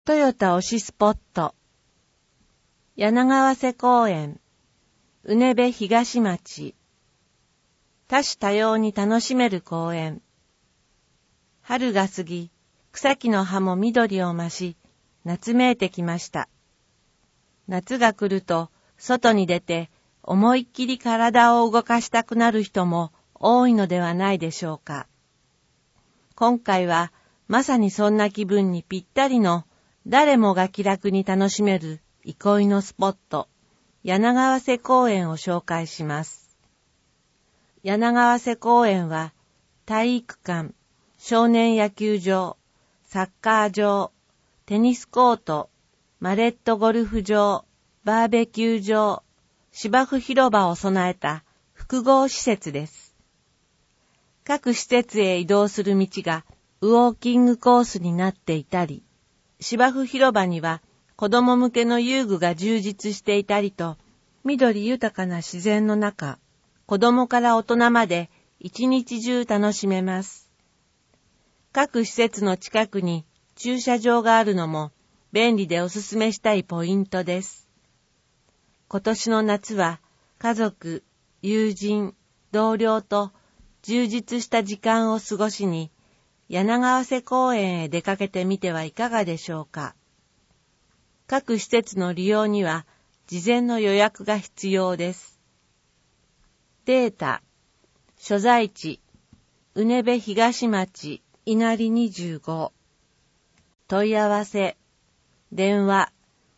トヨタ推しスポット。柳ヶ瀬公園、うねべ東町。多種多様に楽しめる公園。春が過ぎ、草木の葉も緑を増し、夏めいてきました。夏が来ると、外に出て、思いっきり体を動かしたくなる人も多いのではないでしょうか。今回は、まさにそんな気分にぴったりの、誰もが気楽に楽しめる憩いのスポット、柳ヶ瀬公園を紹介します。柳ヶ瀬公園は、体育館、少年野球場、サッカー場、テニスコート、マレットゴルフ場、バーベキュー場、芝生広場を備えた複合施設です。各施設へ移動する道がウォーキングコースになっていたり、芝生広場には子供向けの遊具が充実していたりと、緑豊かな自然の中、子供から大人まで一日中楽しめます。各施設の近くに駐車場があるのも便利でおすすめしたいポイントです。今年の夏は家族、友人、同僚と充実した時間を過ごしに、柳ヶ瀬公園へ出かけてみてはいかがでしょうか。各施設の利用には事前の予約が必要です。データ、所在地、うねべ東町、稲荷25。問い合わせ、電話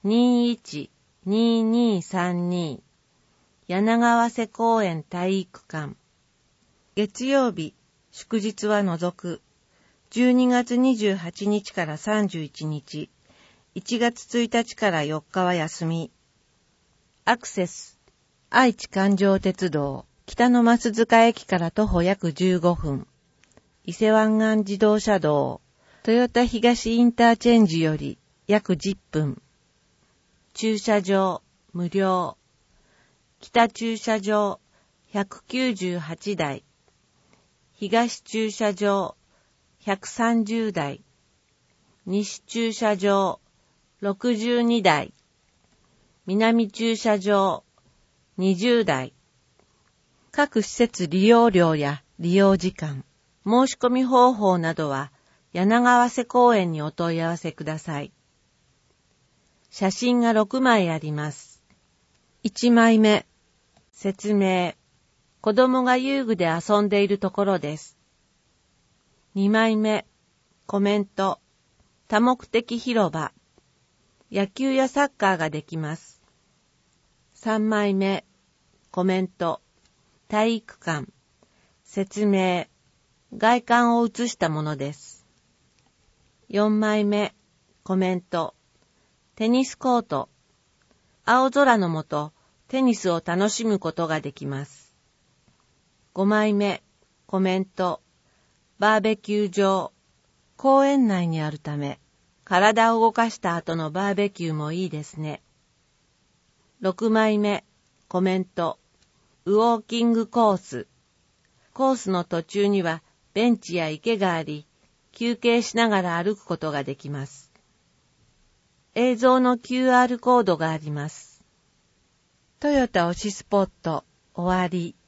21-2232 柳ヶ瀬公園体育館。月曜日、祝日は除く。12月28日から31日、1月1日から4日は休み。アクセス、愛知環状鉄道、北の増塚駅から徒歩約15分。伊勢湾岸自動車道、豊田東インターチェンジより約10分。駐車場、無料。北駐車場、198台。東駐車場、130台。西駐車場、62台。南駐車場、20台。各施設利用料や利用時間、申し込み方法などは柳ヶ瀬公園にお問い合わせください。写真が6枚あります。1枚目、説明。子供が遊具で遊んでいるところです。2枚目、コメント。多目的広場。野球やサッカーができます。3枚目、コメント。体育館。説明。外観を写したものです。4枚目、コメント。テニスコート。青空の下、テニスを楽しむことができます。5枚目、コメント。バーベキュー場。公園内にあるため、体を動かした後のバーベキューもいいですね。6枚目、コメント。ウォーキングコース。コースの途中にはベンチや池があり、休憩しながら歩くことができます。映像の QR コードがあります。トヨタ推しスポット、終わり。